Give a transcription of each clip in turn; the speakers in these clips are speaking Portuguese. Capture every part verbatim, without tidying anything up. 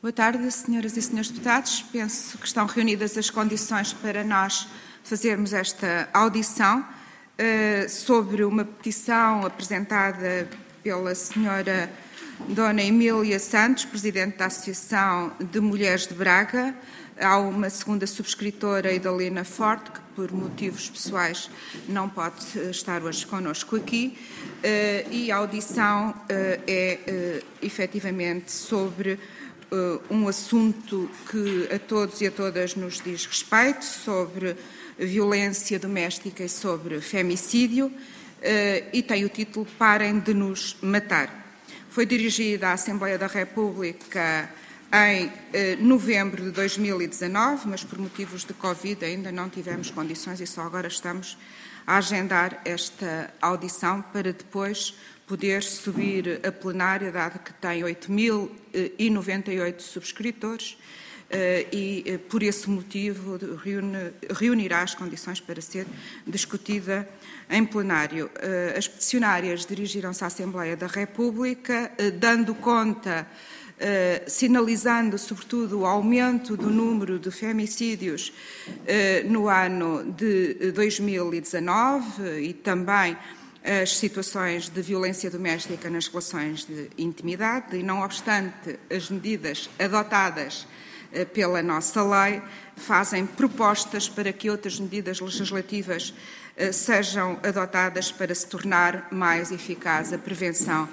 Boa tarde, senhoras e senhores deputados. Penso que estão reunidas as condições para nós fazermos esta audição uh, sobre uma petição apresentada pela senhora Dona Emília Santos, Presidente da Associação de Mulheres de Braga. Há uma segunda subscritora, Idalina Forte, que por motivos pessoais não pode estar hoje connosco aqui. Uh, e a audição uh, é uh, efetivamente sobre Uh, um assunto que a todos e a todas nos diz respeito, sobre violência doméstica e sobre femicídio, uh, e tem o título Parem de nos matar. Foi dirigida à Assembleia da República em uh, novembro de dois mil e dezanove, mas por motivos de Covid ainda não tivemos condições e só agora estamos a agendar esta audição para depois poder subir a plenária, dado que tem oito mil e noventa e oito subscritores e, por esse motivo, reúne, reunirá as condições para ser discutida em plenário. As peticionárias dirigiram-se à Assembleia da República, dando conta, sinalizando, sobretudo, o aumento do número de femicídios no ano de dois mil e dezanove e também as situações de violência doméstica nas relações de intimidade e, não obstante as medidas adotadas pela nossa lei, fazem propostas para que outras medidas legislativas sejam adotadas para se tornar mais eficaz a prevenção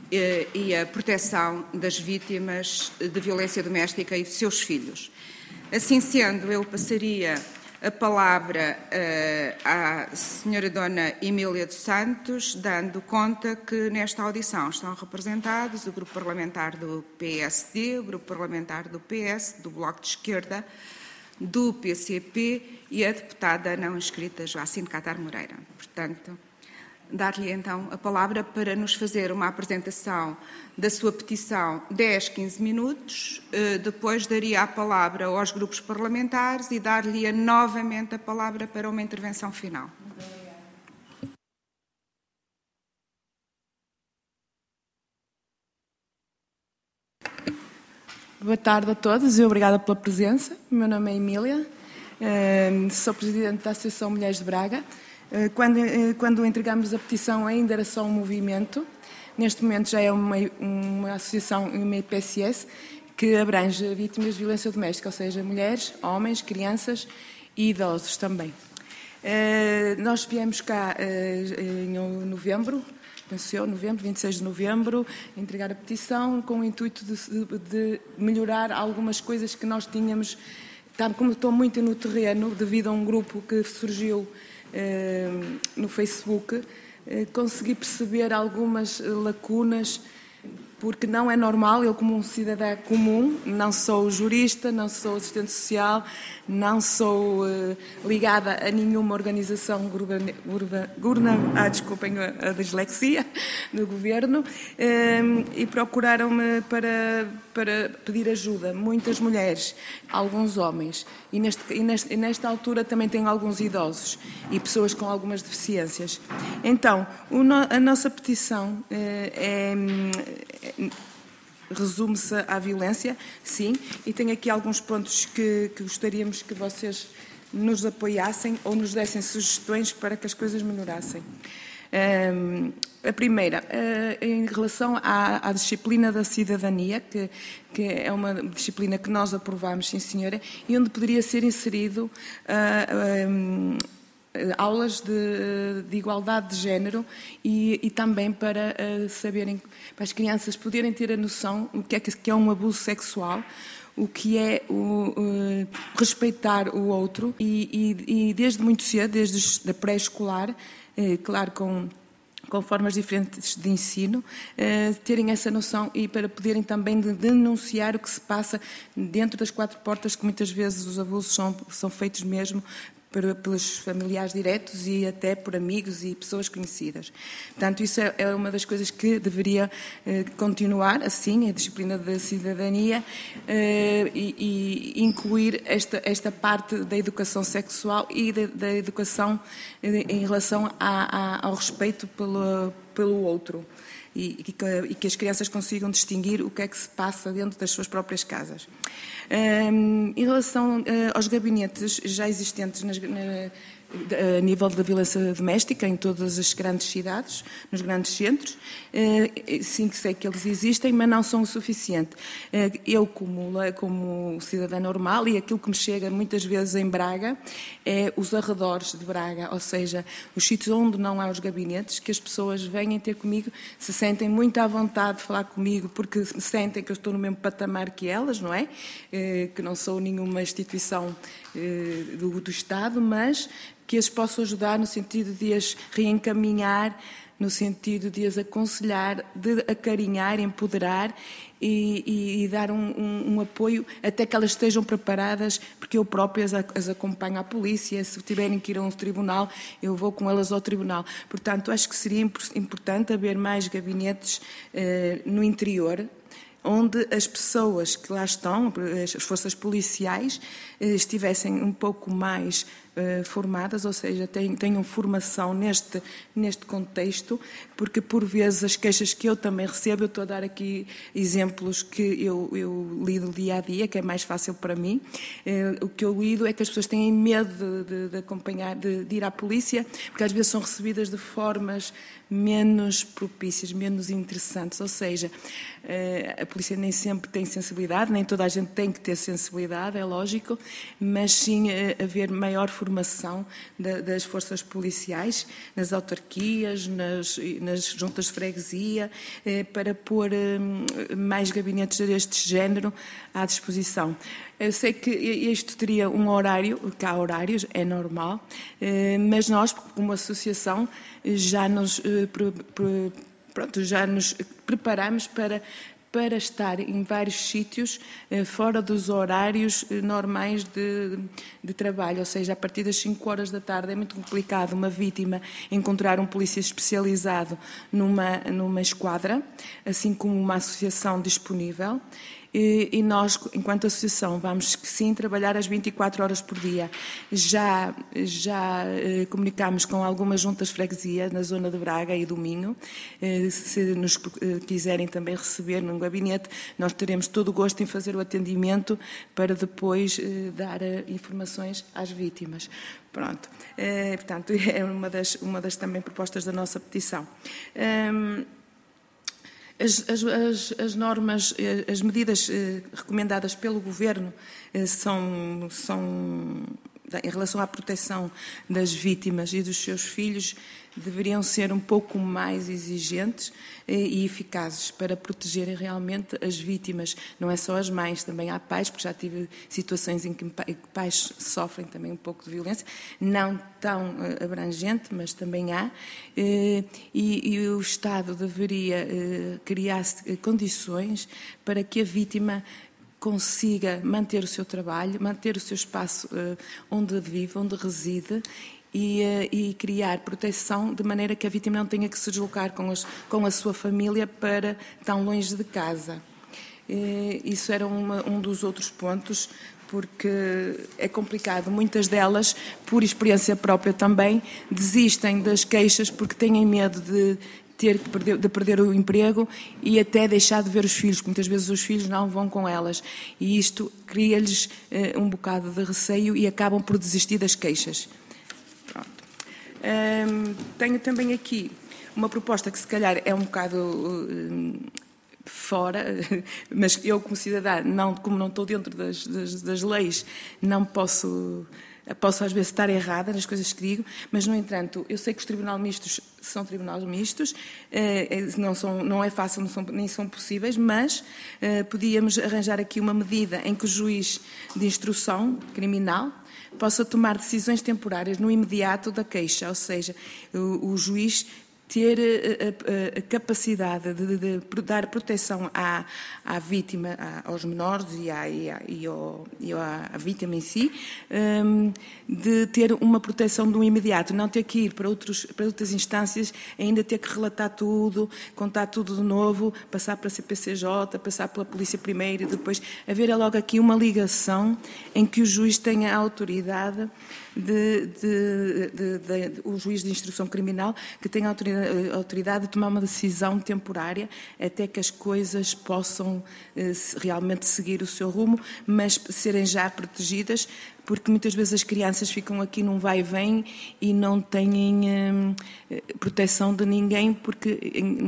e a proteção das vítimas de violência doméstica e de seus filhos. Assim sendo, eu passaria a palavra uh, à senhora Dona Emília dos Santos, dando conta que nesta audição estão representados o Grupo Parlamentar do P S D, o Grupo Parlamentar do P S, do Bloco de Esquerda, do P C P e a deputada não inscrita Joacine Catar Moreira. Portanto, dar-lhe então a palavra para nos fazer uma apresentação da sua petição, dez, quinze minutos, depois daria a palavra aos grupos parlamentares e dar-lhe novamente a palavra para uma intervenção final. Boa tarde a todos e obrigada pela presença. O meu nome é Emília, sou Presidente da Associação Mulheres de Braga. Quando, quando entregamos a petição ainda era só um movimento, neste momento já é uma, uma associação, uma I P S S, que abrange vítimas de violência doméstica, ou seja, mulheres, homens, crianças e idosos também. Nós viemos cá em novembro, penso eu, novembro, vinte e seis de novembro, entregar a petição com o intuito de, de melhorar algumas coisas que nós tínhamos, como estou muito no terreno, devido a um grupo que surgiu no Facebook, consegui perceber algumas lacunas, porque não é normal, eu como um cidadã comum, não sou jurista, não sou assistente social, não sou uh, ligada a nenhuma organização governamental, ah, desculpem a, a dislexia, do governo, um, e procuraram-me para, para pedir ajuda, muitas mulheres, alguns homens, e, neste, e, neste, e nesta altura também tenho alguns idosos e pessoas com algumas deficiências. Então, o no, a nossa petição uh, é... resume-se à violência, sim, e tenho aqui alguns pontos que, que gostaríamos que vocês nos apoiassem ou nos dessem sugestões para que as coisas melhorassem. Um, a primeira, uh, em relação à, à disciplina da cidadania, que, que é uma disciplina que nós aprovámos, sim senhora, e onde poderia ser inserido uh, um, aulas de, de igualdade de género e, e também para uh, saberem, para as crianças poderem ter a noção do que é, que é um abuso sexual, o que é o, uh, respeitar o outro e, e, e desde muito cedo, desde a pré-escolar, uh, claro, com com formas diferentes de ensino, uh, terem essa noção e para poderem também de denunciar o que se passa dentro das quatro portas, que muitas vezes os abusos são, são feitos mesmo pelos familiares diretos e até por amigos e pessoas conhecidas. Portanto, isso é uma das coisas que deveria eh, continuar, assim, a disciplina da cidadania eh, e, e incluir esta, esta parte da educação sexual e da, da educação em relação a, a, ao respeito pelo, pelo outro. e, e, que, e que as crianças consigam distinguir o que é que se passa dentro das suas próprias casas. Um, em relação uh, aos gabinetes já existentes nas, na, a nível da violência doméstica em todas as grandes cidades, nos grandes centros, sim que sei que eles existem, mas não são o suficiente. Eu, como, como cidadã normal, e aquilo que me chega muitas vezes em Braga, é os arredores de Braga, ou seja, os sítios onde não há os gabinetes, que as pessoas venham ter comigo, se sentem muito à vontade de falar comigo, porque sentem que eu estou no mesmo patamar que elas, não é? Que não sou nenhuma instituição do, do Estado, mas que as posso ajudar no sentido de as reencaminhar, no sentido de as aconselhar, de acarinhar, empoderar e, e, e dar um, um, um apoio até que elas estejam preparadas, porque eu própria as, as acompanho à polícia, se tiverem que ir a um tribunal, eu vou com elas ao tribunal. Portanto, acho que seria importante haver mais gabinetes eh, no interior, onde as pessoas que lá estão, as forças policiais, estivessem um pouco mais uh, formadas, ou seja, tenham formação neste, neste contexto, porque por vezes as queixas que eu também recebo, eu estou a dar aqui exemplos que eu, eu lido dia a dia, que é mais fácil para mim, uh, o que eu lido é que as pessoas têm medo de, de, de acompanhar, de, de ir à polícia, porque às vezes são recebidas de formas menos propícias, menos interessantes, ou seja, uh, a polícia nem sempre tem sensibilidade, nem toda a gente tem que ter sensibilidade, é lógico, mas sim haver maior formação das forças policiais, nas autarquias, nas, nas juntas de freguesia, para pôr mais gabinetes deste género à disposição. Eu sei que isto teria um horário, que há horários, é normal, mas nós, como associação, já nos, pronto, já nos preparamos para para estar em vários sítios fora dos horários normais de, de trabalho, ou seja, a partir das cinco horas da tarde é muito complicado uma vítima encontrar um polícia especializado numa, numa esquadra, assim como uma associação disponível. E nós, enquanto associação, vamos sim trabalhar as vinte e quatro horas por dia. Já, já eh, comunicámos com algumas juntas de freguesia na zona de Braga e do Minho. Eh, se nos eh, quiserem também receber num gabinete, nós teremos todo o gosto em fazer o atendimento para depois eh, dar eh, informações às vítimas. Pronto. Eh, portanto, é uma das, uma das também propostas da nossa petição. Um, As, as, as normas, as medidas recomendadas pelo Governo são, são, em relação à proteção das vítimas e dos seus filhos, deveriam ser um pouco mais exigentes e eficazes para protegerem realmente as vítimas. Não é só as mães, também há pais, porque já tive situações em que pais sofrem também um pouco de violência, não tão abrangente, mas também há. E, e o Estado deveria criar condições para que a vítima consiga manter o seu trabalho, manter o seu espaço onde vive, onde reside, E, e criar proteção de maneira que a vítima não tenha que se deslocar com, as, com a sua família para tão longe de casa. E, isso era uma, um dos outros pontos, porque é complicado. Muitas delas, por experiência própria também, desistem das queixas porque têm medo de ter que perder, de perder o emprego e até deixar de ver os filhos, porque muitas vezes os filhos não vão com elas. E isto cria-lhes eh, um bocado de receio e acabam por desistir das queixas. Um, tenho também aqui uma proposta que se calhar é um bocado um, fora, mas eu como cidadã, não, como não estou dentro das, das, das leis, não posso, posso às vezes estar errada nas coisas que digo, mas no entanto, eu sei que os tribunais mistos são tribunais mistos, não, são, não é fácil, não são, nem são possíveis, mas uh, podíamos arranjar aqui uma medida em que o juiz de instrução criminal possa tomar decisões temporárias no imediato da queixa, ou seja, o, o juiz ter a, a, a capacidade de, de, de dar proteção à, à vítima, à, aos menores e, à, e, à, e, ao, e à, à vítima em si, um, de ter uma proteção do imediato, não ter que ir para, outros, para outras instâncias, ainda ter que relatar tudo, contar tudo de novo, passar para a C P C J, passar pela polícia primeiro e depois haver logo aqui uma ligação em que o juiz tenha a autoridade, de, de, de, de, de, o juiz de instrução criminal, que tenha a autoridade autoridade de tomar uma decisão temporária até que as coisas possam realmente seguir o seu rumo, mas serem já protegidas, porque muitas vezes as crianças ficam aqui num vai e vem e não têm hum, proteção de ninguém, porque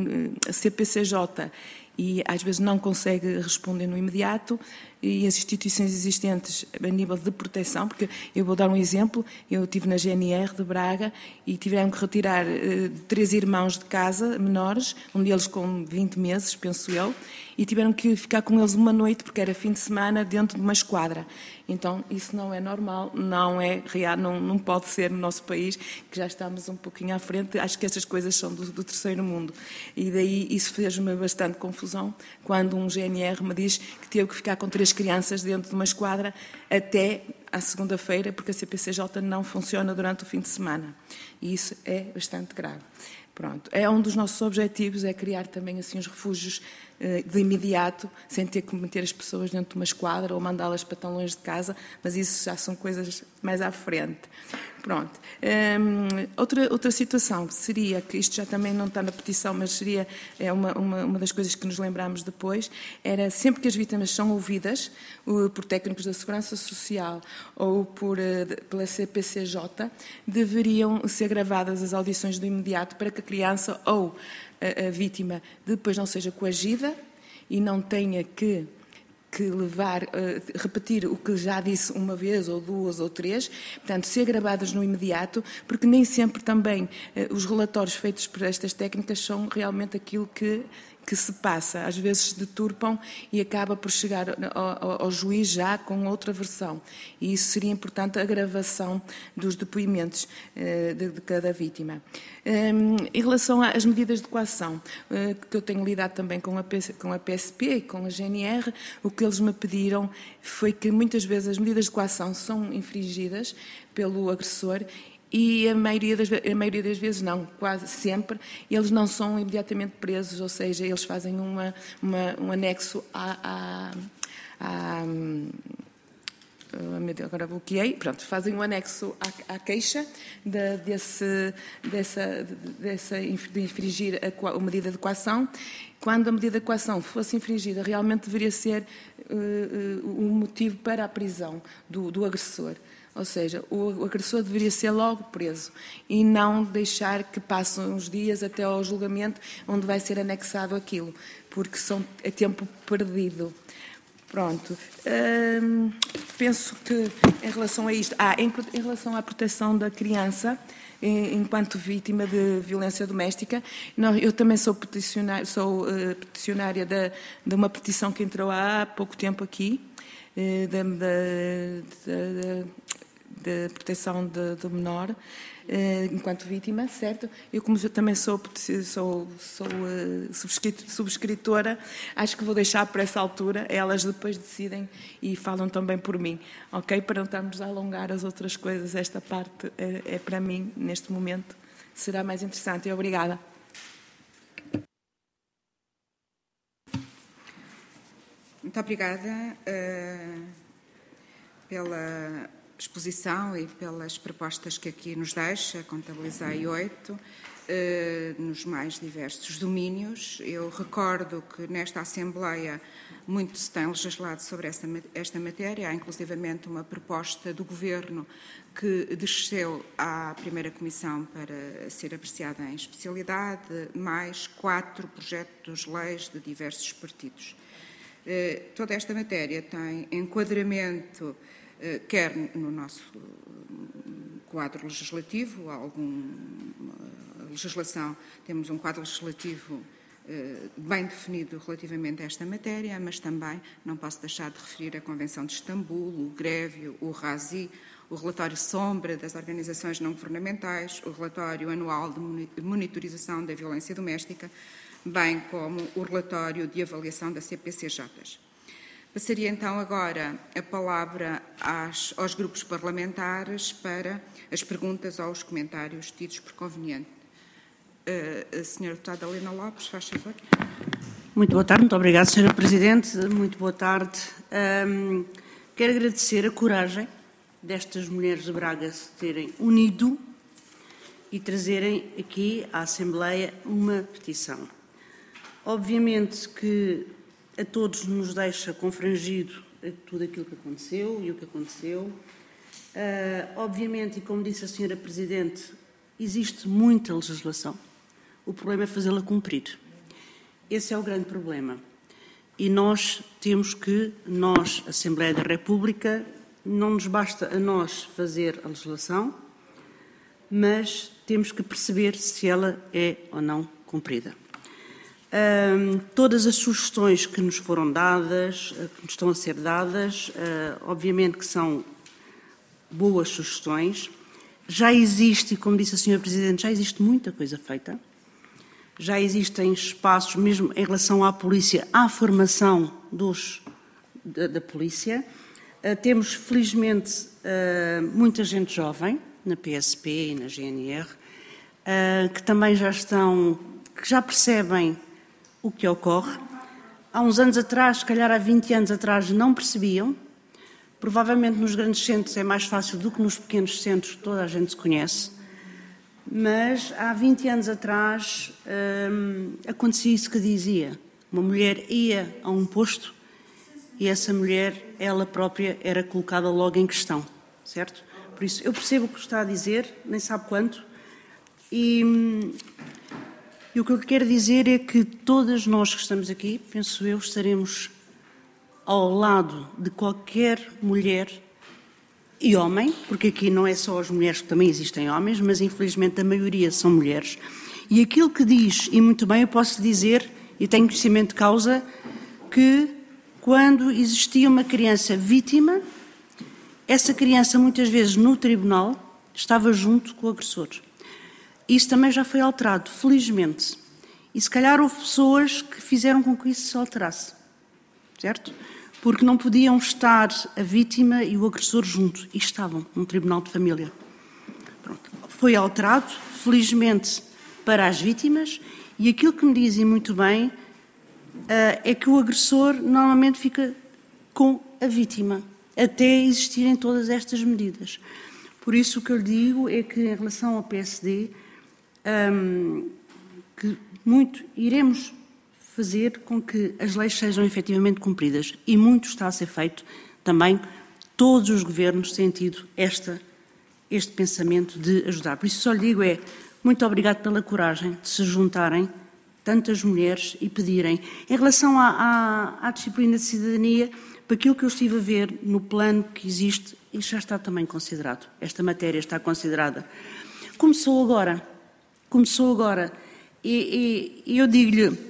a C P C J e às vezes não consegue responder no imediato, e as instituições existentes a nível de proteção, porque eu vou dar um exemplo, eu estive na G N R de Braga e tiveram que retirar uh, três irmãos de casa, menores, um deles com vinte meses, penso eu, e tiveram que ficar com eles uma noite, porque era fim de semana, dentro de uma esquadra. Então, isso não é normal, não é real, não, não pode ser no nosso país, que já estamos um pouquinho à frente. Acho que estas coisas são do, do terceiro mundo. E daí isso fez-me bastante confusão, quando um G N R me diz que teve que ficar com três crianças dentro de uma esquadra até à segunda-feira, porque a C P C J não funciona durante o fim de semana. E isso é bastante grave. Pronto. É um dos nossos objetivos, é criar também assim os refúgios eh, de imediato, sem ter que meter as pessoas dentro de uma esquadra ou mandá-las para tão longe de casa, mas isso já são coisas mais à frente. Pronto. Um, outra, outra situação seria, que isto já também não está na petição, mas seria é uma, uma, uma das coisas que nos lembramos depois, era sempre que as vítimas são ouvidas uh, por técnicos da Segurança Social ou por, uh, pela C P C J, deveriam ser gravadas as audições do imediato para que a criança ou a, a vítima depois não seja coagida e não tenha que que levar, uh, repetir o que já disse uma vez, ou duas, ou três, portanto, ser gravadas no imediato, porque nem sempre também uh, os relatórios feitos por estas técnicas são realmente aquilo que, que se passa. Às vezes deturpam e acaba por chegar ao, ao juiz já com outra versão. E isso seria importante, a gravação dos depoimentos uh, de, de cada vítima. Um, em relação às medidas de coação, uh, que eu tenho lidado também com a, com a P S P e com a G N R, o que eles me pediram foi que muitas vezes as medidas de coação são infringidas pelo agressor e a maioria, das, a maioria das vezes não, quase sempre, eles não são imediatamente presos, ou seja, eles fazem uma, uma, um anexo à... à, à agora bloqueei, pronto, fazem um anexo à, à queixa de, desse, dessa, dessa, de infringir a, a medida de coação. Quando a medida de coação fosse infringida, realmente deveria ser uh, uh, um motivo para a prisão do, do agressor. Ou seja, o agressor deveria ser logo preso e não deixar que passem uns dias até ao julgamento onde vai ser anexado aquilo, porque são, é tempo perdido. Pronto. Hum, penso que em relação a isto, ah, em, em relação à proteção da criança, em, enquanto vítima de violência doméstica, nós, eu também sou peticionária, sou, uh, peticionária de, de uma petição que entrou há pouco tempo aqui, uh, da, da, de proteção de, do menor, eh, enquanto vítima, certo? Eu, como eu também sou, sou, sou uh, subscritora, acho que vou deixar para essa altura, elas depois decidem e falam também por mim, ok? Para não estarmos a alongar as outras coisas, esta parte é, é para mim, neste momento, será mais interessante. E obrigada. Muito obrigada uh, pela exposição e pelas propostas que aqui nos deixa, contabilizei oito, eh, nos mais diversos domínios. Eu recordo que nesta Assembleia muito se tem legislado sobre esta, esta matéria, há inclusivamente uma proposta do Governo que desceu à primeira Comissão para ser apreciada em especialidade, mais quatro projetos de leis de diversos partidos. Eh, toda esta matéria tem enquadramento quer no nosso quadro legislativo, alguma legislação, temos um quadro legislativo bem definido relativamente a esta matéria, mas também não posso deixar de referir a Convenção de Istambul, o Grevio, o RASI, o relatório sombra das organizações não governamentais, o relatório anual de monitorização da violência doméstica, bem como o relatório de avaliação da C P C J. Passaria então agora a palavra às, aos grupos parlamentares para as perguntas ou os comentários tidos por conveniente. Uh, a senhora deputada Helena Lopes, faz favor. Muito boa tarde, muito obrigada, senhora Presidente. Muito boa tarde. Um, quero agradecer a coragem destas mulheres de Braga se terem unido e trazerem aqui à Assembleia uma petição. Obviamente que a todos nos deixa confrangido tudo aquilo que aconteceu e o que aconteceu. Uh, obviamente, e como disse a senhora Presidente, existe muita legislação. O problema é fazê-la cumprir. Esse é o grande problema. E nós temos que, nós, Assembleia da República, não nos basta a nós fazer a legislação, mas temos que perceber se ela é ou não cumprida. Um, todas as sugestões que nos foram dadas, que nos estão a ser dadas, uh, obviamente que são boas sugestões. Já existe, como disse a senhora Presidente, já existe muita coisa feita. Já existem espaços, mesmo em relação à polícia, à formação dos, da, da polícia. Uh, temos, felizmente, uh, muita gente jovem, na P S P e na G N R, uh, que também já estão, que já percebem o que ocorre. Há uns anos atrás, se calhar há vinte anos atrás, não percebiam. Provavelmente nos grandes centros é mais fácil do que nos pequenos centros, toda a gente se conhece. Mas há vinte anos atrás hum, acontecia isso que dizia. Uma mulher ia a um posto e essa mulher, ela própria, era colocada logo em questão, certo? Por isso, eu percebo o que está a dizer, nem sabe quanto, e, e o que eu quero dizer é que todas nós que estamos aqui, penso eu, estaremos ao lado de qualquer mulher e homem, porque aqui não é só as mulheres, que também existem homens, mas infelizmente a maioria são mulheres. E aquilo que diz, e muito bem, eu posso dizer, e tenho conhecimento de causa, que quando existia uma criança vítima, essa criança muitas vezes no tribunal estava junto com o agressor. Isso também já foi alterado, felizmente. E se calhar houve pessoas que fizeram com que isso se alterasse, certo? Porque não podiam estar a vítima e o agressor junto, e estavam num tribunal de família. Pronto. Foi alterado, felizmente, para as vítimas, e aquilo que me dizem muito bem é que o agressor normalmente fica com a vítima, até existirem todas estas medidas. Por isso o que eu lhe digo é que, em relação ao P S D, hum, que muito iremos fazer com que as leis sejam efetivamente cumpridas, e muito está a ser feito também. Todos os governos têm tido esta, este pensamento de ajudar. Por isso só lhe digo é, muito obrigado pela coragem de se juntarem tantas mulheres e pedirem. Em relação à, à, à disciplina de cidadania, para aquilo que eu estive a ver no plano que existe, isto já está também considerado. Esta matéria está considerada. Começou agora. Começou agora. E, e, e eu digo-lhe...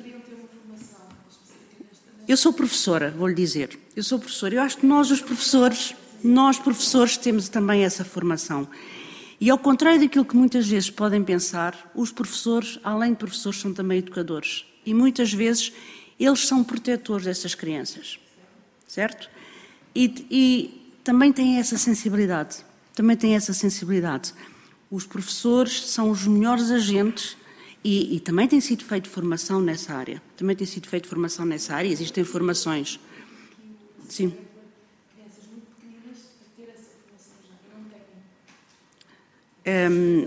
Eu sou professora, vou-lhe dizer. Eu sou professora. Eu acho que nós, os professores, nós professores temos também essa formação. E ao contrário daquilo que muitas vezes podem pensar, os professores, além de professores, são também educadores. E muitas vezes eles são protetores dessas crianças. Certo? E, e também têm essa sensibilidade. Também têm essa sensibilidade. Os professores são os melhores agentes e, e também tem sido feita formação nessa área. Também tem sido feita formação nessa área. Existem formações. Sim. Um,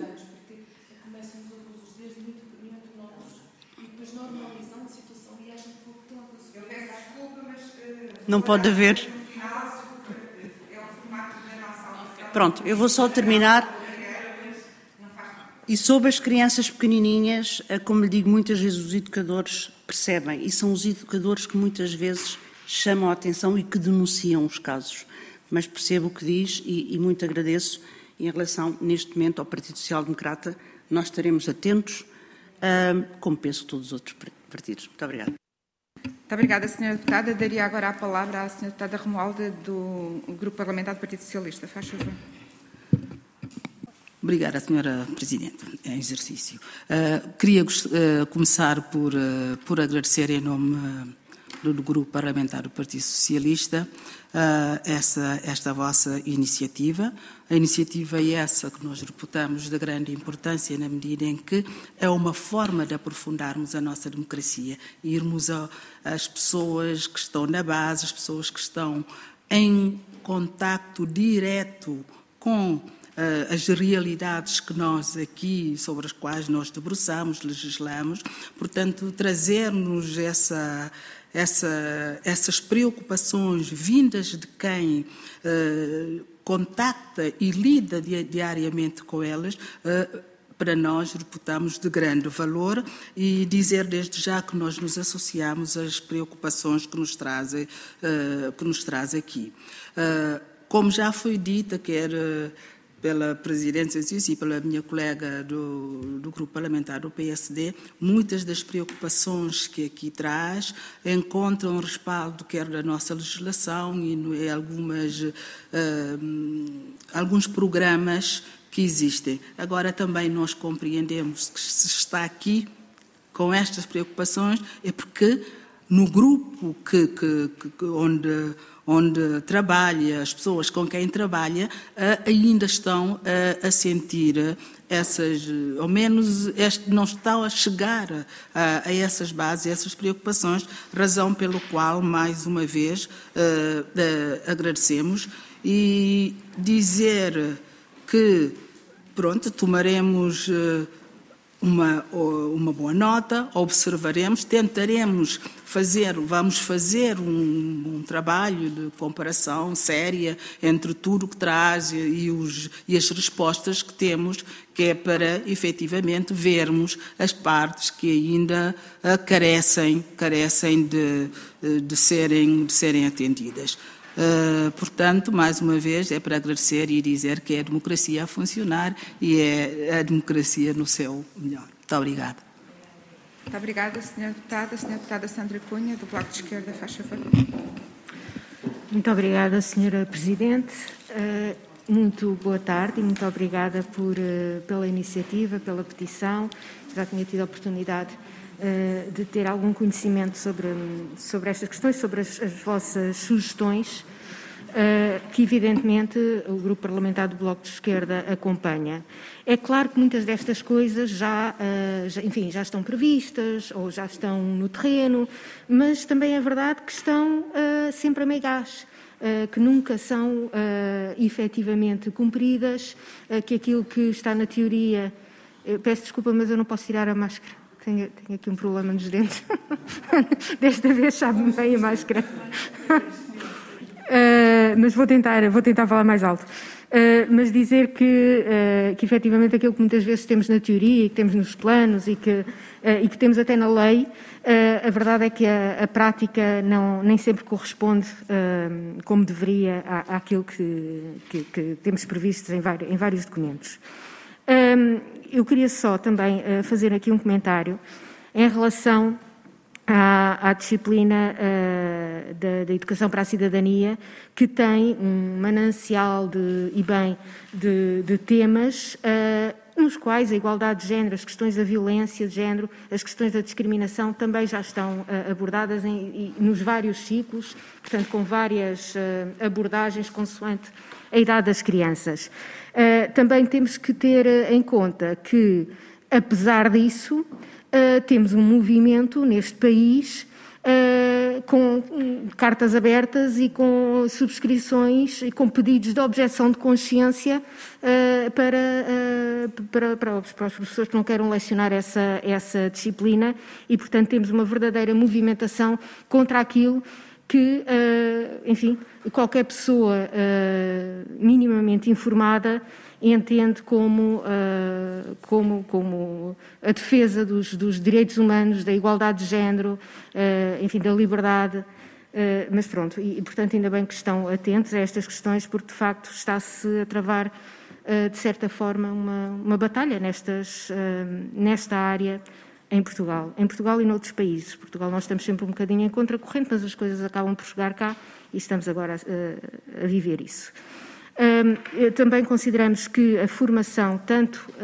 não pode haver. Pronto, eu vou só terminar. E sobre as crianças pequenininhas, como lhe digo, muitas vezes os educadores percebem, e são os educadores que muitas vezes chamam a atenção e que denunciam os casos. Mas percebo o que diz e, e muito agradeço. Em relação, neste momento, ao Partido Social Democrata, nós estaremos atentos, uh, como penso todos os outros partidos. Muito obrigada. Muito obrigada, senhora Deputada. Daria agora a palavra à senhora Deputada Romualda, do Grupo Parlamentar do Partido Socialista. Faz favor. Obrigada, senhora Presidente, em exercício. Uh, queria uh, começar por, uh, por agradecer em nome uh, do Grupo Parlamentar do Partido Socialista uh, essa, esta vossa iniciativa. A iniciativa é essa que nós reputamos de grande importância na medida em que é uma forma de aprofundarmos a nossa democracia, irmos às pessoas que estão na base, as pessoas que estão em contacto direto com as realidades que nós aqui, sobre as quais nós debruçamos, legislamos, portanto, trazer-nos essa, essa, essas preocupações vindas de quem uh, contacta e lida diariamente com elas, uh, para nós reputamos de grande valor, e dizer desde já que nós nos associamos às preocupações que nos trazem, uh, que nos traz aqui. Uh, como já foi dita, quer uh, pela Presidente e pela minha colega do, do Grupo Parlamentar do P S D, muitas das preocupações que aqui traz encontram respaldo quer da nossa legislação e em algumas, uh, alguns programas que existem. Agora também nós compreendemos que se está aqui com estas preocupações é porque no grupo que, que, que, onde, onde trabalha, as pessoas com quem trabalha, ainda estão a, a sentir essas, ao menos não estão a chegar a, a essas bases, a essas preocupações, razão pelo qual, mais uma vez, uh, uh, agradecemos e dizer que, pronto, tomaremos uma, uma boa nota, observaremos, tentaremos fazer, vamos fazer um, um trabalho de comparação séria entre tudo o que traz e, os, e as respostas que temos, que é para, efetivamente, vermos as partes que ainda uh, carecem, carecem de, de, serem, de serem atendidas. Uh, portanto, mais uma vez, é para agradecer e dizer que é a democracia a funcionar e é a democracia no seu melhor. Muito obrigada. Muito obrigada, senhora Deputada. Senhora Deputada Sandra Cunha, do Bloco de Esquerda, faz favor. Muito obrigada, senhora Presidente. Uh, muito boa tarde e muito obrigada por, uh, pela iniciativa, pela petição. Já tinha tido a oportunidade de ter algum conhecimento sobre, sobre estas questões, sobre as, as vossas sugestões, que evidentemente o Grupo Parlamentar do Bloco de Esquerda acompanha. É claro que muitas destas coisas já, já, enfim, já estão previstas ou já estão no terreno, mas também é verdade que estão sempre a meio gás, que nunca são efetivamente cumpridas, que aquilo que está na teoria... Eu peço desculpa, mas eu não posso tirar a máscara. Tenho, tenho aqui um problema nos dentes. Desta vez sabe-me bem a máscara. uh, mas vou tentar, vou tentar falar mais alto. Uh, mas dizer que, uh, que, efetivamente, aquilo que muitas vezes temos na teoria e que temos nos planos e que, uh, e que temos até na lei, uh, a verdade é que a, a prática não, nem sempre corresponde uh, como deveria à, àquilo que, que, que temos previsto em vários, em vários documentos. Um, eu queria só também uh, fazer aqui um comentário em relação à, à disciplina uh, da, da Educação para a Cidadania, que tem um manancial de, e bem de, de temas uh, nos quais a igualdade de género, as questões da violência de género, as questões da discriminação também já estão uh, abordadas em, em, nos vários ciclos, portanto com várias uh, abordagens consoante a idade das crianças. Uh, também temos que ter em conta que, apesar disso, uh, temos um movimento neste país uh, com cartas abertas e com subscrições e com pedidos de objeção de consciência uh, para, uh, para, para, os, para os professores que não queiram lecionar essa, essa disciplina e, portanto, temos uma verdadeira movimentação contra aquilo que, enfim, qualquer pessoa minimamente informada entende como, como, como a defesa dos, dos direitos humanos, da igualdade de género, enfim, da liberdade. Mas pronto, e portanto ainda bem que estão atentos a estas questões, porque de facto está-se a travar, de certa forma, uma, uma batalha nestas, nesta área em Portugal, em Portugal e noutros países. Portugal nós estamos sempre um bocadinho em contracorrente, mas as coisas acabam por chegar cá e estamos agora a, a viver isso. Um, também consideramos que a formação, tanto uh,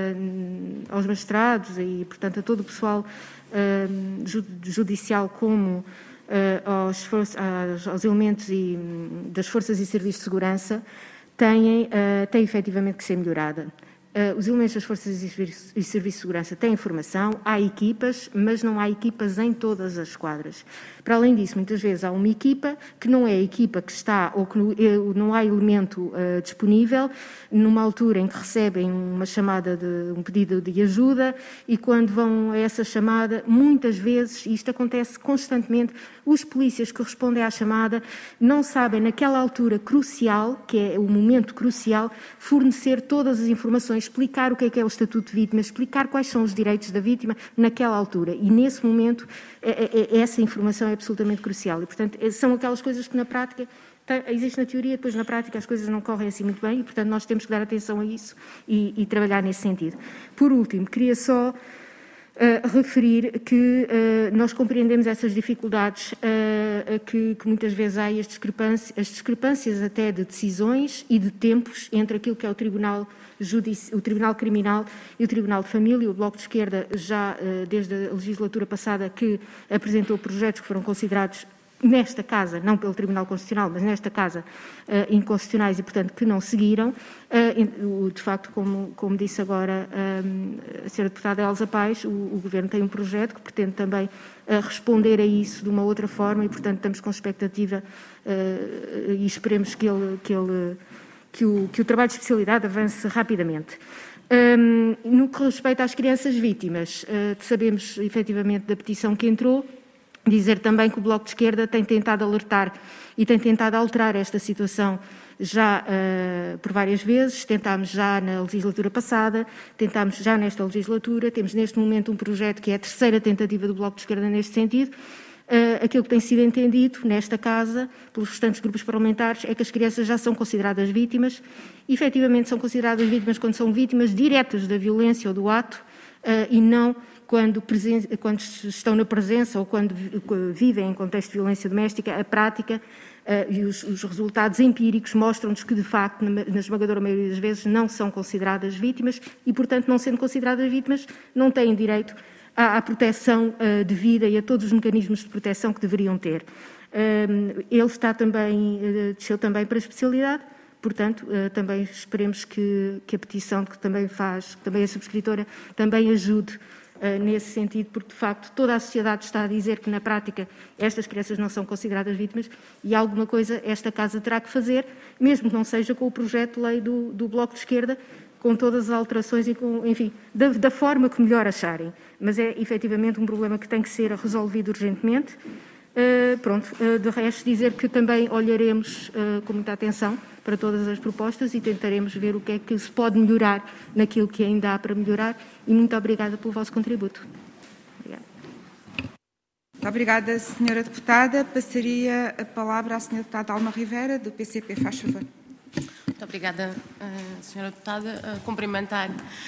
uh, aos magistrados e, portanto, a todo o pessoal uh, judicial como uh, aos, aos, aos elementos e, das forças e serviços de segurança, têm, uh, tem efetivamente que ser melhorada. Uh, os elementos das forças e serviços de segurança têm formação, há equipas, mas não há equipas em todas as esquadras. Para além disso, muitas vezes há uma equipa que não é a equipa que está, ou que não há elemento uh, disponível, numa altura em que recebem uma chamada, de um pedido de ajuda, e quando vão a essa chamada, muitas vezes, e isto acontece constantemente, os polícias que respondem à chamada não sabem, naquela altura crucial, que é o momento crucial, fornecer todas as informações, explicar o que é que é o Estatuto de Vítima, explicar quais são os direitos da vítima naquela altura. E, nesse momento, é, é, essa informação é absolutamente crucial. E, portanto, são aquelas coisas que, na prática, existe na teoria, depois na prática as coisas não correm assim muito bem e, portanto, nós temos que dar atenção a isso e, e trabalhar nesse sentido. Por último, queria só Uh, referir que uh, nós compreendemos essas dificuldades uh, que, que muitas vezes há, as discrepâncias, as discrepâncias até de decisões e de tempos entre aquilo que é o Tribunal, Judici- o Tribunal Criminal e o Tribunal de Família. O Bloco de Esquerda já, uh, desde a legislatura passada, que apresentou projetos que foram considerados nesta Casa, não pelo Tribunal Constitucional, mas nesta Casa, uh, inconstitucionais e, portanto, que não seguiram. Uh, de facto, como, como disse agora um, a senhora deputada Elsa Paes, o, o Governo tem um projeto que pretende também uh, responder a isso de uma outra forma e, portanto, estamos com expectativa uh, e esperemos que, ele, que, ele, que, o, que o trabalho de especialidade avance rapidamente. Um, no que respeita às crianças vítimas, uh, sabemos efetivamente da petição que entrou. Dizer também que o Bloco de Esquerda tem tentado alertar e tem tentado alterar esta situação já uh, por várias vezes. Tentámos já na legislatura passada, tentámos já nesta legislatura, temos neste momento um projeto que é a terceira tentativa do Bloco de Esquerda neste sentido. Uh, aquilo que tem sido entendido nesta Casa, pelos restantes grupos parlamentares, é que as crianças já são consideradas vítimas. Efetivamente são consideradas vítimas quando são vítimas diretas da violência ou do ato uh, e não Quando, presen- quando estão na presença ou quando vivem em contexto de violência doméstica. A prática uh, e os, os resultados empíricos mostram-nos que, de facto, na, na esmagadora maioria das vezes, não são consideradas vítimas e, portanto, não sendo consideradas vítimas, não têm direito à, à proteção uh, devida e a todos os mecanismos de proteção que deveriam ter. Uh, ele está também, uh, desceu também para a especialidade. Portanto, uh, também esperemos que, que a petição que também faz, que também a subscritora, também ajude Uh, nesse sentido, porque, de facto, toda a sociedade está a dizer que, na prática, estas crianças não são consideradas vítimas e alguma coisa esta Casa terá que fazer, mesmo que não seja com o projeto de lei do, do Bloco de Esquerda, com todas as alterações e, com, enfim, da, da forma que melhor acharem. Mas é, efetivamente, um problema que tem que ser resolvido urgentemente. Uh, pronto, uh, de resto, dizer que também olharemos uh, com muita atenção para todas as propostas e tentaremos ver o que é que se pode melhorar naquilo que ainda há para melhorar. E muito obrigada pelo vosso contributo. Obrigada. Muito obrigada, senhora deputada. Passaria a palavra à senhora deputada Alma Rivera, do P C P. Faz favor. Muito obrigada, senhora deputada. Cumprimentar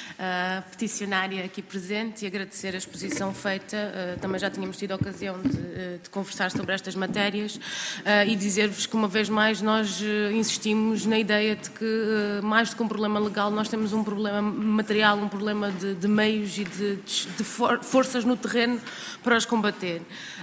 a peticionária aqui presente e agradecer a exposição feita. Também já tínhamos tido a ocasião de, de conversar sobre estas matérias e dizer-vos que, uma vez mais, nós insistimos na ideia de que, mais do que um problema legal, nós temos um problema material, um problema de, de meios e de, de for, forças no terreno para os combater.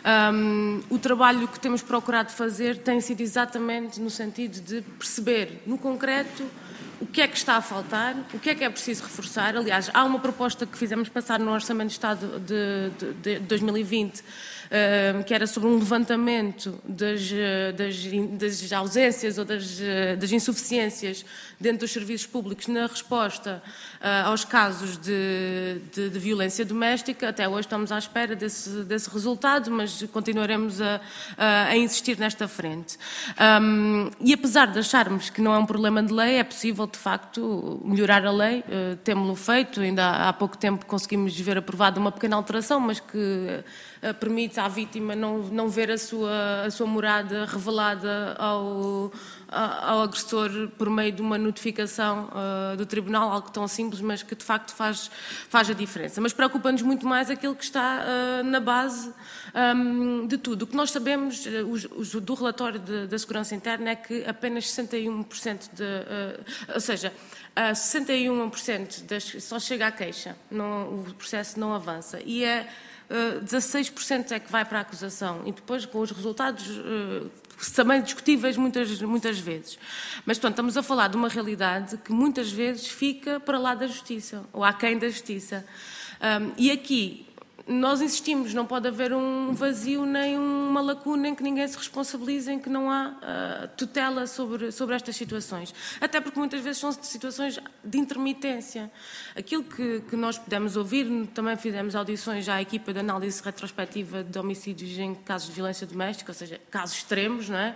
Um, o trabalho que temos procurado fazer tem sido exatamente no sentido de perceber, no concreto, o que é que está a faltar, o que é que é preciso reforçar. Aliás, há uma proposta que fizemos passar no Orçamento de Estado de, de, de dois mil e vinte, uh, que era sobre um levantamento das, das, das ausências ou das, das insuficiências dentro dos serviços públicos na resposta uh, aos casos de, de, de violência doméstica. Até hoje estamos à espera desse, desse resultado, mas continuaremos a, a, a insistir nesta frente. Um, e apesar de acharmos que não é um problema de lei, é possível, de facto, melhorar a lei. Uh, temos-lo feito, ainda há, há pouco tempo conseguimos ver aprovada uma pequena alteração, mas que uh, permite à vítima não, não ver a sua, a sua morada revelada ao, ao agressor por meio de uma notificação uh, do Tribunal, algo tão simples, mas que de facto faz, faz a diferença. Mas preocupa-nos muito mais aquilo que está uh, na base um, de tudo. O que nós sabemos uh, os, os, do relatório de, da Segurança Interna é que apenas sessenta e um por cento de... Uh, ou seja, uh, sessenta e um por cento das, só chega à queixa, não, o processo não avança. E é... Uh, dezasseis por cento é que vai para a acusação e depois, com os resultados uh, também discutíveis muitas, muitas vezes. Mas, portanto, estamos a falar de uma realidade que muitas vezes fica para lá da justiça, ou aquém da justiça. Um, e aqui nós insistimos, não pode haver um vazio nem uma lacuna em que ninguém se responsabilize, em que não há uh, tutela sobre, sobre estas situações. Até porque muitas vezes são situações de intermitência. Aquilo que, que nós pudemos ouvir, também fizemos audições à equipa de análise retrospectiva de homicídios em casos de violência doméstica, ou seja, casos extremos, não é?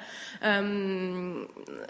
Um,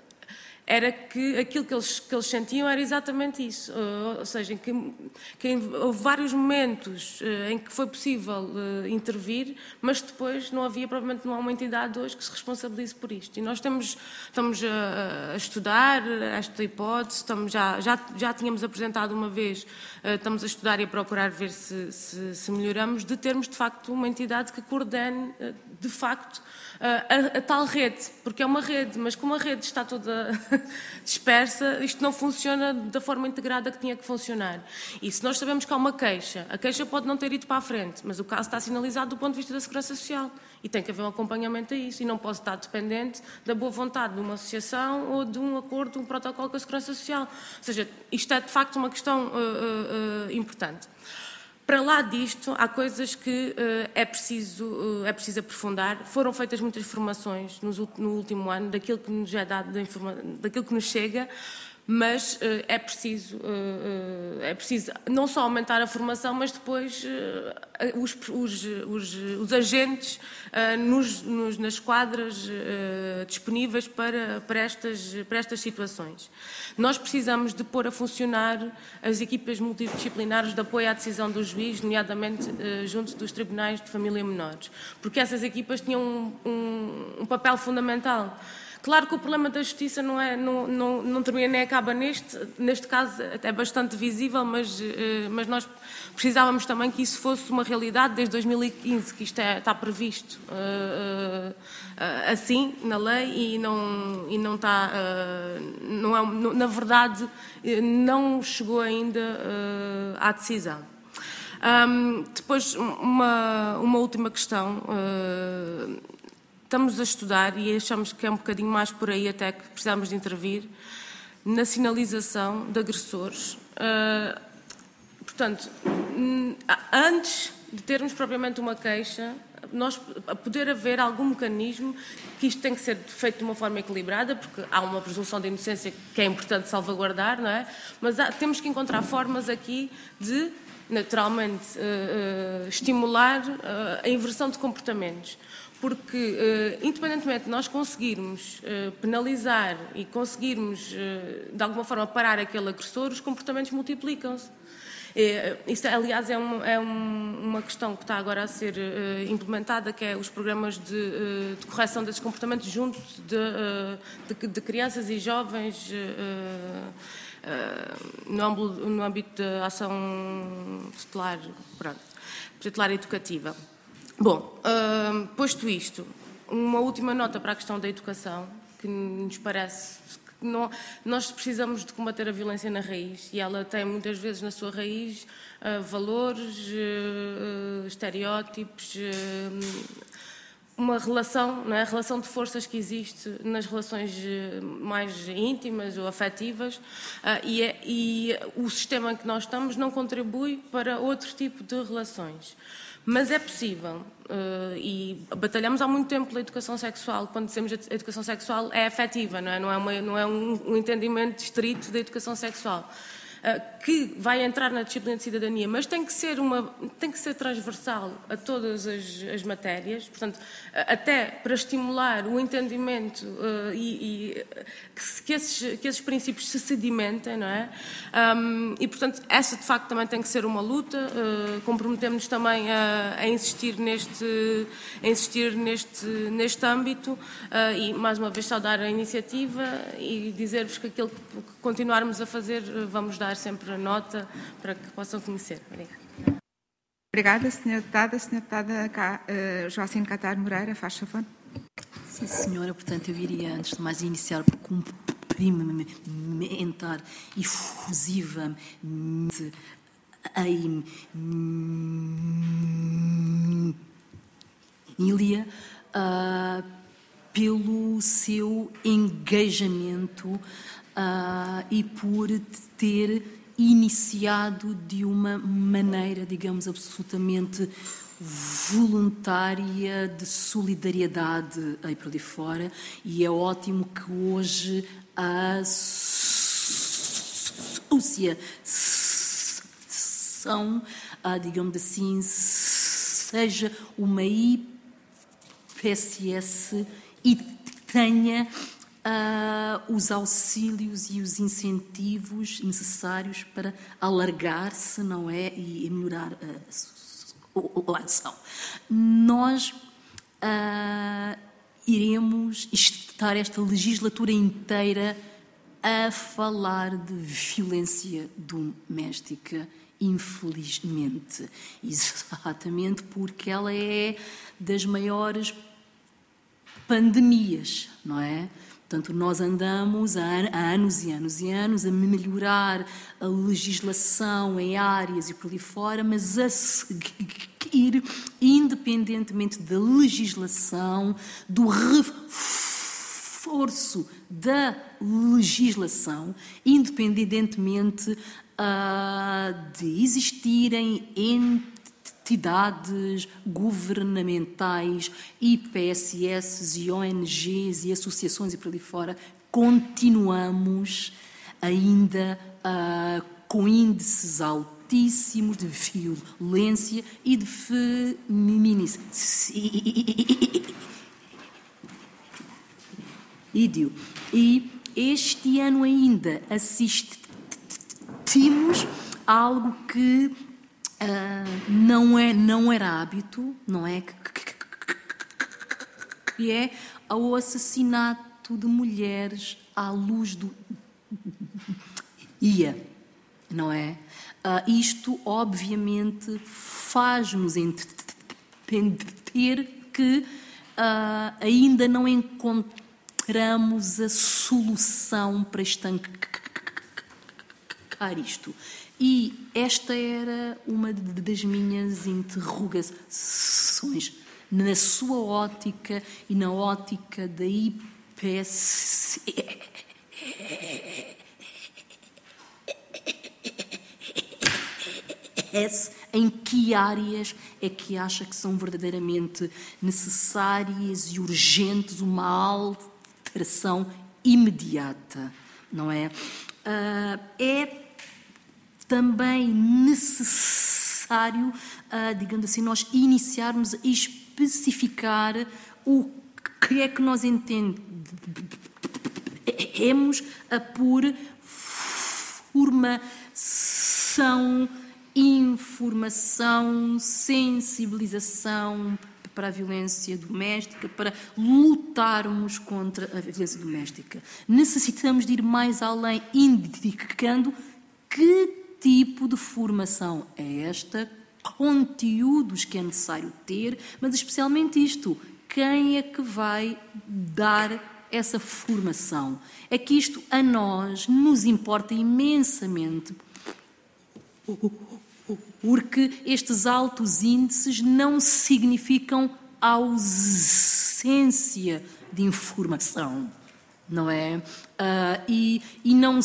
era que aquilo que eles, que eles sentiam era exatamente isso, uh, ou seja, que, que houve vários momentos uh, em que foi possível uh, intervir, mas depois não havia, provavelmente não há uma entidade hoje que se responsabilize por isto. E nós temos, estamos a, a estudar esta hipótese, estamos já, já, já tínhamos apresentado uma vez, uh, estamos a estudar e a procurar ver se, se, se melhoramos, de termos de facto uma entidade que coordene uh, de facto A, a, a tal rede, porque é uma rede, mas como a rede está toda dispersa, isto não funciona da forma integrada que tinha que funcionar. E se nós sabemos que há uma queixa, a queixa pode não ter ido para a frente, mas o caso está sinalizado do ponto de vista da Segurança Social e tem que haver um acompanhamento a isso e não pode estar dependente da boa vontade de uma associação ou de um acordo, um protocolo com a Segurança Social. Ou seja, isto é de facto uma questão uh, uh, uh, importante. Para lá disto, há coisas que uh, é, preciso, uh, é preciso aprofundar. Foram feitas muitas formações nos, no último ano, daquilo que nos é dado, da informa, daquilo que nos chega, mas uh, é, preciso, uh, uh, é preciso não só aumentar a formação, mas depois uh, os, os, os, os agentes uh, nos, nos, nas quadras uh, disponíveis para, para, estas, para estas situações. Nós precisamos de pôr a funcionar as equipas multidisciplinares de apoio à decisão do juiz, nomeadamente uh, junto dos tribunais de família menores, porque essas equipas tinham um, um, um papel fundamental. Claro que o problema da justiça não, é, não, não, não termina nem acaba neste, neste caso é bastante visível, mas, mas nós precisávamos também que isso fosse uma realidade desde dois mil e quinze, que isto é, está previsto uh, uh, assim na lei e não, e não está, uh, não é, não, na verdade não chegou ainda uh, à decisão. Um, depois uma, uma última questão. Uh, Estamos a estudar e achamos que é um bocadinho mais por aí até que precisamos de intervir na sinalização de agressores. Uh, portanto, antes de termos propriamente uma queixa, nós a poder haver algum mecanismo que isto tem que ser feito de uma forma equilibrada, porque há uma presunção de inocência que é importante salvaguardar, não é? Mas há, temos que encontrar formas aqui de, naturalmente, uh, uh, estimular uh, a inversão de comportamentos. Porque, uh, independentemente de nós conseguirmos uh, penalizar e conseguirmos, uh, de alguma forma, parar aquele agressor, os comportamentos multiplicam-se. Uh, isso, aliás, é, um, é um, uma questão que está agora a ser uh, implementada, que é os programas de, uh, de correção desses comportamentos junto de, uh, de, de crianças e jovens uh, uh, no, âmbito, no âmbito da ação tutelar, pronto, tutelar educativa. Bom, uh, posto isto, uma última nota para a questão da educação, que nos parece que não, nós precisamos de combater a violência na raiz e ela tem muitas vezes na sua raiz uh, valores, uh, estereótipos, uh, uma relação, não é? A relação de forças que existe nas relações mais íntimas ou afetivas uh, e, é, e o sistema em que nós estamos não contribui para outro tipo de relações. Mas é possível, uh, e batalhamos há muito tempo pela educação sexual. Quando dizemos a educação sexual é afetiva, não é, não é, uma, não é um, um entendimento estrito da educação sexual, uh, que vai entrar na disciplina de cidadania, mas tem que ser, uma, tem que ser transversal a todas as, as matérias, portanto, até para estimular o entendimento uh, e, e que, que, esses, que esses princípios se sedimentem, não é? Um, e, portanto, essa de facto também tem que ser uma luta. Uh, comprometemos-nos também a, a insistir neste, a insistir neste, neste âmbito uh, e, mais uma vez, saudar a iniciativa e dizer-vos que aquilo que continuarmos a fazer vamos dar sempre a nota para que possam conhecer. Obrigada. Obrigada, senhora Deputada. senhora Deputada uh, Joacine Catar Moreira, faz favor. Sim, senhora. Portanto, eu iria, antes de mais, iniciar por cumprimentar efusivamente a Emília uh, pelo seu engajamento uh, e por ter iniciado de uma maneira, digamos, absolutamente voluntária, de solidariedade aí por ali fora, e é ótimo que hoje a associação, uh, digamos assim, seja uma I P S S e tenha uh, os auxílios e os incentivos necessários para alargar-se, não é? E melhorar a, a ação. Nós uh, iremos estar esta legislatura inteira a falar de violência doméstica, infelizmente, exatamente porque ela é das maiores pandemias, não é? Portanto, nós andamos há anos e anos e anos a melhorar a legislação em áreas e por ali fora, mas a seguir, independentemente da legislação, do reforço da legislação, independentemente uh, de existirem entidades governamentais, I P S S e O N Gs e associações e por ali fora, continuamos ainda uh, com índices altíssimos de violência e de feminicídio. E este ano ainda assistimos a algo que uh, não, é, não era hábito, não é? Que é o assassinato de mulheres à luz do dia, não é? Uh, isto, obviamente, faz-nos entender que uh, ainda não encontramos a solução para estancar isto. E esta era uma das minhas interrogações na sua ótica e na ótica da I P S S. Em que áreas é que acha que são verdadeiramente necessárias e urgentes uma alteração imediata, não é? Uh, é também necessário, uh, digamos assim, nós iniciarmos a especificar o que é que nós entendemos por formação, informação, sensibilização para a violência doméstica, para lutarmos contra a violência doméstica. Necessitamos de ir mais além, indicando que tipo de formação é esta, conteúdos que é necessário ter, mas especialmente isto, quem é que vai dar essa formação? É que isto a nós nos importa imensamente, porque estes altos índices não significam ausência de informação, não é? Uh, e, e não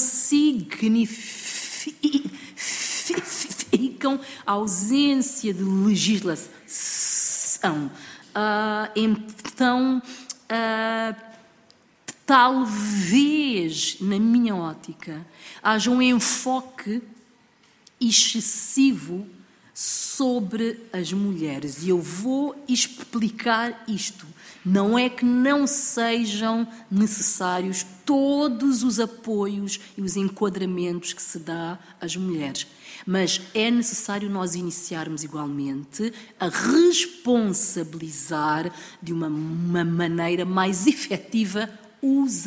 significam ausência de legislação. Uh, então, uh, talvez, na minha ótica, haja um enfoque excessivo sobre as mulheres. E eu vou explicar isto. Não é que não sejam necessários todos os apoios e os enquadramentos que se dá às mulheres, mas é necessário nós iniciarmos igualmente a responsabilizar de uma, uma maneira mais efetiva os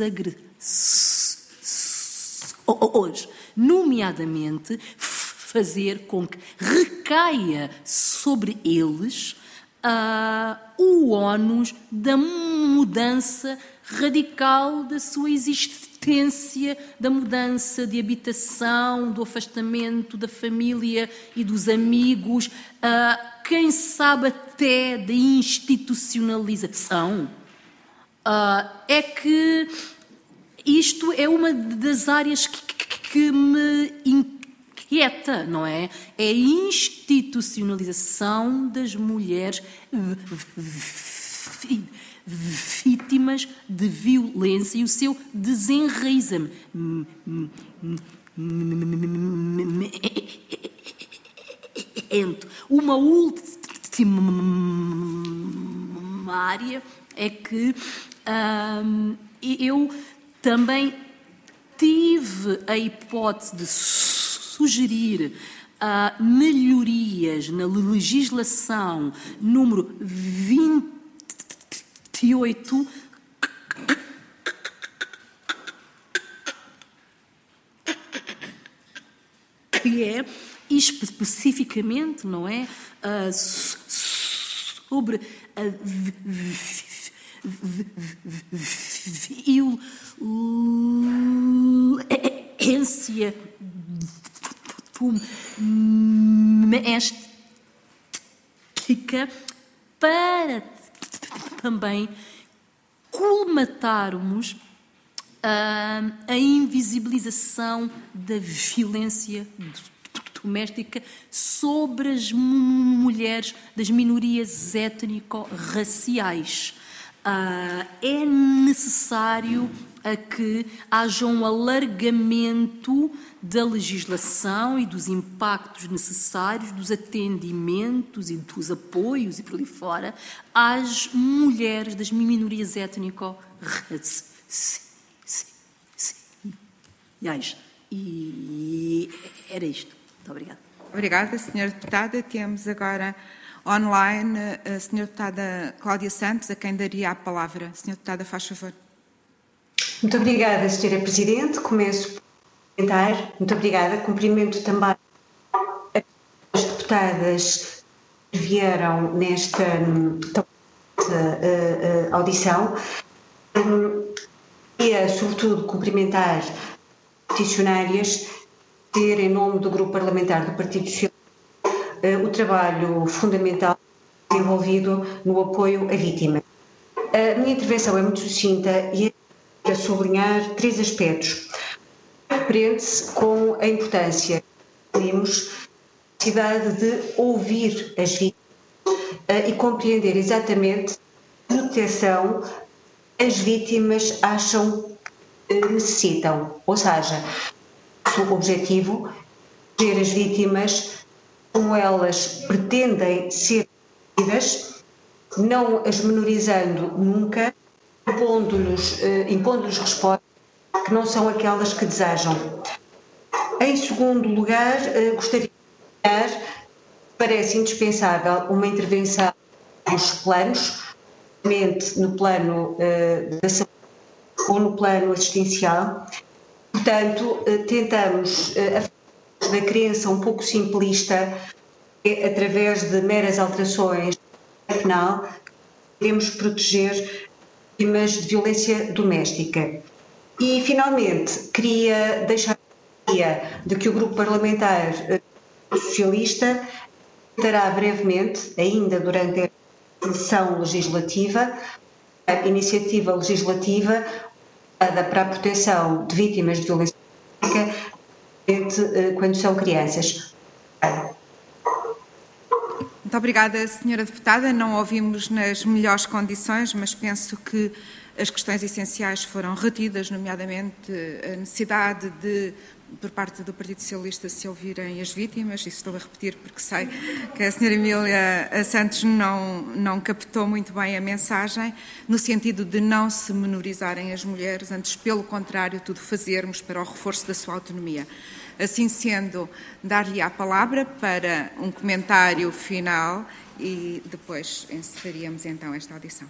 agressores, nomeadamente fazer com que recaia sobre eles uh, o ónus da mudança radical da sua existência, da mudança de habitação, do afastamento da família e dos amigos, uh, quem sabe até da institucionalização uh, é que isto é uma das áreas que, que, que me inquieta, não é? É a institucionalização das mulheres vítimas de violência e o seu desenraizamento. Uma última área é que hum, eu também tive a hipótese de sugerir uh, melhorias na legislação número vinte e oito, que é especificamente, não é, uh, sobre a violência doméstica, para também colmatarmos uh, a invisibilização da violência doméstica sobre as mulheres das minorias étnico-raciais. Uh, é necessário a que haja um alargamento da legislação e dos impactos necessários, dos atendimentos e dos apoios e por ali fora, às mulheres das minorias étnico-raciais. E era isto. Muito obrigada. Obrigada, senhora Deputada. Temos agora online a senhora Deputada Cláudia Santos, a quem daria a palavra. Senhora Deputada, faz favor. Muito obrigada, senhora Presidente. Começo por comentar. Muito obrigada. Cumprimento também as deputadas que vieram nesta uh, uh, audição. Um, queria, sobretudo, cumprimentar peticionárias, ter em nome do Grupo Parlamentar do Partido Socialista uh, o trabalho fundamental desenvolvido no apoio à vítima. A minha intervenção é muito sucinta e é para sublinhar três aspectos. Prende-se com a importância que temos, a necessidade de ouvir as vítimas uh, e compreender exatamente a proteção que as vítimas acham que necessitam. Ou seja, o objetivo é ver as vítimas como elas pretendem ser protegidas, não as menorizando nunca, impondo-lhes, uh, impondo-lhes respostas que não são aquelas que desejam. Em segundo lugar, uh, gostaria de dizer, parece indispensável uma intervenção nos planos, no plano uh, da saúde ou no plano assistencial. Portanto, uh, tentamos uh, da crença um pouco simplista, é através de meras alterações penal, queremos proteger vítimas de violência doméstica. E, finalmente, queria deixar a ideia de que o Grupo Parlamentar Socialista tentará brevemente, ainda durante a sessão legislativa, a iniciativa legislativa para a proteção de vítimas de violência doméstica quando são crianças. Muito obrigada, senhora Deputada. Não ouvimos nas melhores condições, mas penso que as questões essenciais foram retidas, nomeadamente a necessidade de, por parte do Partido Socialista, se ouvirem as vítimas. Isso estou a repetir porque sei que a senhora Emília Santos não, não captou muito bem a mensagem, no sentido de não se menorizarem as mulheres, antes, pelo contrário, tudo fazermos para o reforço da sua autonomia. Assim sendo, dar-lhe a palavra para um comentário final e depois encerraríamos então esta audição.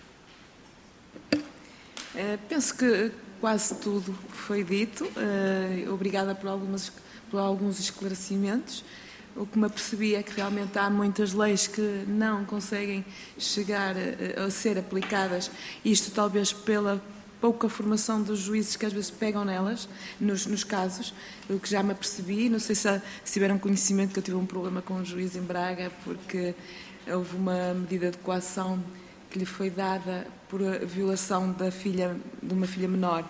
Uh, penso que quase tudo foi dito. Uh, obrigada por, algumas, por alguns esclarecimentos. O que me apercebi é que realmente há muitas leis que não conseguem chegar a, a ser aplicadas, isto talvez pela pouca formação dos juízes que às vezes pegam nelas, nos, nos casos, o que já me apercebi. Não sei se, se tiveram conhecimento que eu tive um problema com um juiz em Braga, porque houve uma medida de coação que lhe foi dada por a violação da filha, de uma filha menor.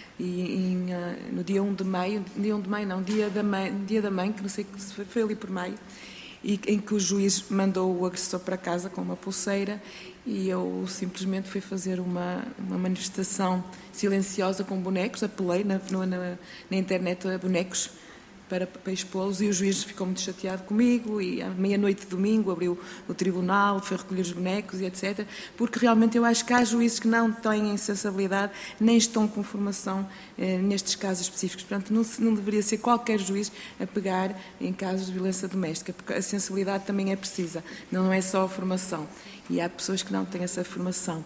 E em, no dia um de maio, dia um de maio não, dia da mãe, dia da mãe, que não sei se foi, foi ali por maio, e em que o juiz mandou o agressor para casa com uma pulseira e eu simplesmente fui fazer uma, uma manifestação silenciosa com bonecos, apelei na, na, na internet a bonecos para, para expô-los e o juiz ficou muito chateado comigo e à meia-noite de domingo abriu o tribunal, foi recolher os bonecos e etcétera, porque realmente eu acho que há juízes que não têm sensibilidade nem estão com formação eh, nestes casos específicos. Portanto, não, não deveria ser qualquer juiz a pegar em casos de violência doméstica, porque a sensibilidade também é precisa, não é só a formação. E há pessoas que não têm essa formação.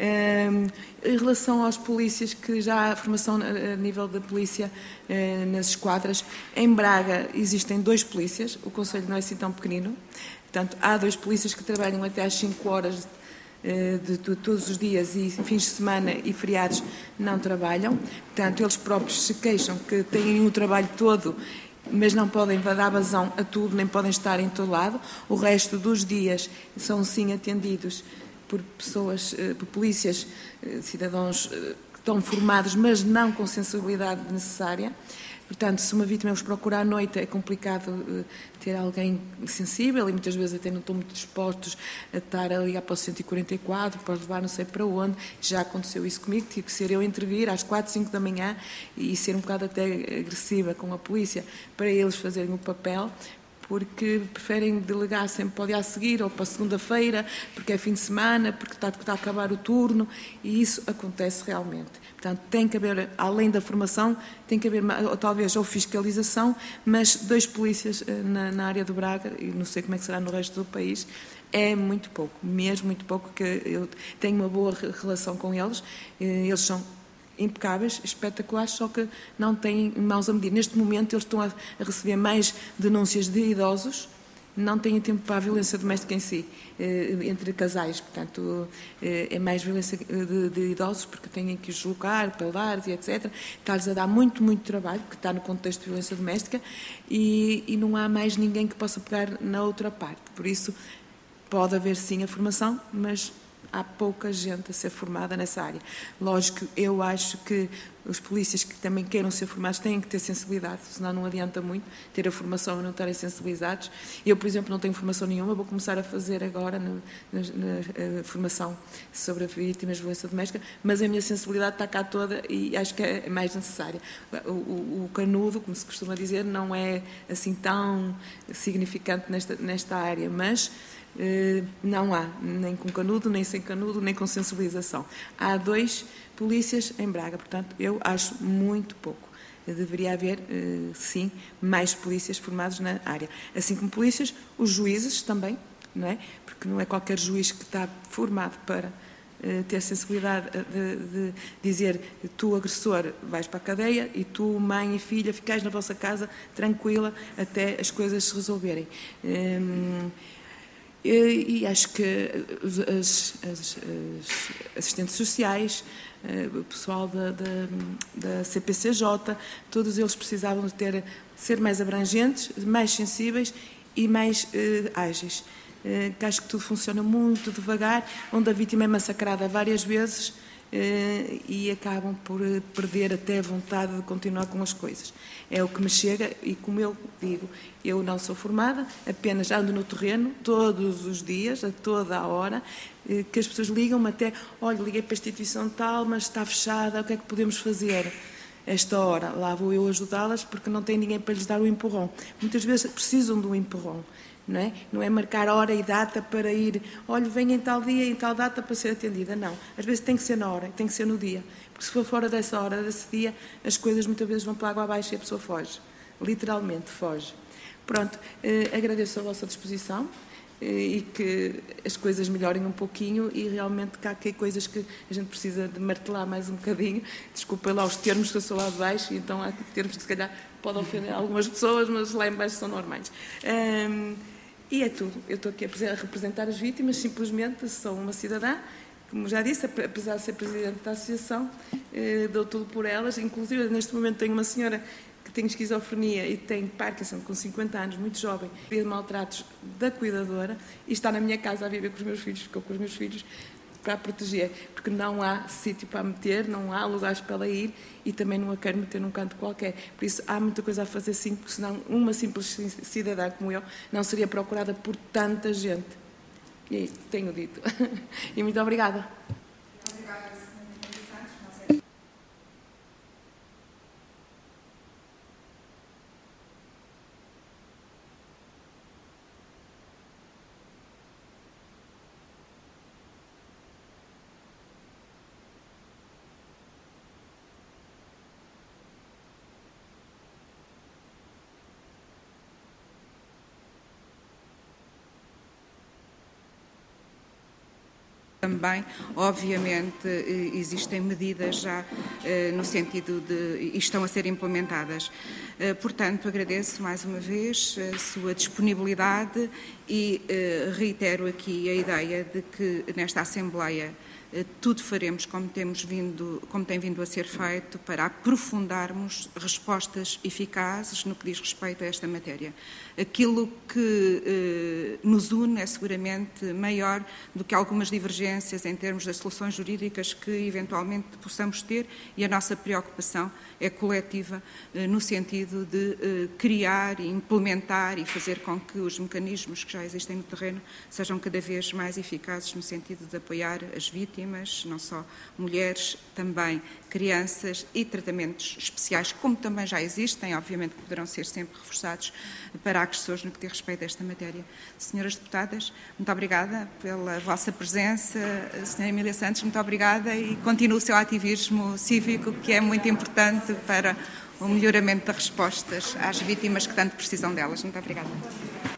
Um, em relação aos polícias, que já há formação a nível da polícia uh, nas esquadras, em Braga existem dois polícias, o Conselho não é assim tão pequenino, portanto, há dois polícias que trabalham até às cinco horas uh, de, de todos os dias e fins de semana e feriados não trabalham, portanto, eles próprios se queixam que têm o trabalho todo, mas não podem dar vazão a tudo, nem podem estar em todo lado. O resto dos dias são sim atendidos por pessoas, por polícias, cidadãos que estão formados, mas não com sensibilidade necessária. Portanto, se uma vítima os procura à noite, é complicado ter alguém sensível e muitas vezes até não estão muito dispostos a estar a ligar para o cento e quarenta e quatro, para levar não sei para onde. Já aconteceu isso comigo, tive que ser eu a intervir às quatro, cinco da manhã e ser um bocado até agressiva com a polícia para eles fazerem o papel, porque preferem delegar sempre para o dia a seguir ou para segunda-feira, porque é fim de semana, porque está, está a acabar o turno, e isso acontece realmente. Portanto, tem que haver, além da formação, tem que haver ou, talvez ou fiscalização, mas dois polícias na, na área do Braga, e não sei como é que será no resto do país, é muito pouco, mesmo muito pouco, que eu tenho uma boa relação com eles, eles são impecáveis, espetaculares, só que não têm mãos a medir. Neste momento eles estão a, a receber mais denúncias de idosos, não têm tempo para a violência doméstica em si, eh, entre casais, portanto eh, é mais violência de, de idosos porque têm que os deslocar, pelar e etcétera. Está-lhes a dar muito, muito trabalho, porque está no contexto de violência doméstica e, e não há mais ninguém que possa pegar na outra parte. Por isso pode haver sim a formação, mas há pouca gente a ser formada nessa área. Lógico, eu acho que os polícias que também queiram ser formados têm que ter sensibilidade, senão não adianta muito ter a formação e não estarem sensibilizados. Eu, por exemplo, não tenho formação nenhuma, vou começar a fazer agora na, na, na formação sobre a vítimas de violência doméstica, mas a minha sensibilidade está cá toda e acho que é mais necessária. O, o, o canudo, como se costuma dizer, não é assim tão significante nesta, nesta área, mas Uh, não há, nem com canudo, nem sem canudo, nem com sensibilização. Há dois polícias em Braga, portanto, eu acho muito pouco. Deveria haver, uh, sim, mais polícias formados na área. Assim como polícias, os juízes também, não é? Porque não é qualquer juiz que está formado para uh, ter sensibilidade de, de dizer tu, agressor, vais para a cadeia e tu, mãe e filha, ficais na vossa casa tranquila até as coisas se resolverem. Um, E, e acho que as, as, as assistentes sociais, o pessoal da, da, da C P C J, todos eles precisavam de ter, ser mais abrangentes, mais sensíveis e mais eh, ágeis. Eh, que acho que tudo funciona muito devagar, onde a vítima é massacrada várias vezes eh, e acabam por perder até a vontade de continuar com as coisas. É o que me chega e, como eu digo, eu não sou formada, apenas ando no terreno todos os dias, a toda a hora, eh, que as pessoas ligam-me até, olha, liguei para a instituição tal, mas está fechada, o que é que podemos fazer? Esta hora, lá vou eu ajudá-las porque não tem ninguém para lhes dar o empurrão. Muitas vezes precisam de um empurrão. Não é? Não é marcar hora e data para ir, olha, venha em tal dia e em tal data para ser atendida. Não. Às vezes tem que ser na hora, tem que ser no dia. Porque se for fora dessa hora, desse dia, as coisas muitas vezes vão para a água abaixo e a pessoa foge. Literalmente foge. Pronto, eh, agradeço a vossa disposição eh, e que as coisas melhorem um pouquinho e realmente que há aqui coisas que a gente precisa de martelar mais um bocadinho. Desculpem lá os termos que eu sou lá de baixo, e então há termos que se calhar podem ofender algumas pessoas, mas lá em baixo são normais. Um, E é tudo. Eu estou aqui a representar as vítimas, simplesmente sou uma cidadã, como já disse, apesar de ser presidente da associação, eh, dou tudo por elas. Inclusive, neste momento tenho uma senhora que tem esquizofrenia e tem Parkinson com cinquenta anos, muito jovem, de maltratos da cuidadora, e está na minha casa a viver com os meus filhos, ficou com os meus filhos para a proteger, porque não há sítio para a meter, não há lugares para ela ir e também não a quero meter num canto qualquer. Por isso há muita coisa a fazer sim, porque senão uma simples cidadã como eu não seria procurada por tanta gente. E tenho dito. E muito obrigada. Também, obviamente, existem medidas já no sentido de e estão a ser implementadas. Portanto, agradeço mais uma vez a sua disponibilidade e reitero aqui a ideia de que nesta Assembleia tudo faremos como temos vindo, como tem vindo a ser feito para aprofundarmos respostas eficazes no que diz respeito a esta matéria. Aquilo que eh, nos une é seguramente maior do que algumas divergências em termos das soluções jurídicas que eventualmente possamos ter e a nossa preocupação é coletiva eh, no sentido de eh, criar e implementar e fazer com que os mecanismos que já existem no terreno sejam cada vez mais eficazes no sentido de apoiar as vítimas, não só mulheres, também crianças e tratamentos especiais, como também já existem, obviamente que poderão ser sempre reforçados para agressores no que diz respeito a esta matéria. Senhoras deputadas, muito obrigada pela vossa presença. Senhora Emília Santos, muito obrigada e continue o seu ativismo cívico, que é muito importante para o melhoramento das respostas às vítimas que tanto precisam delas. Muito obrigada.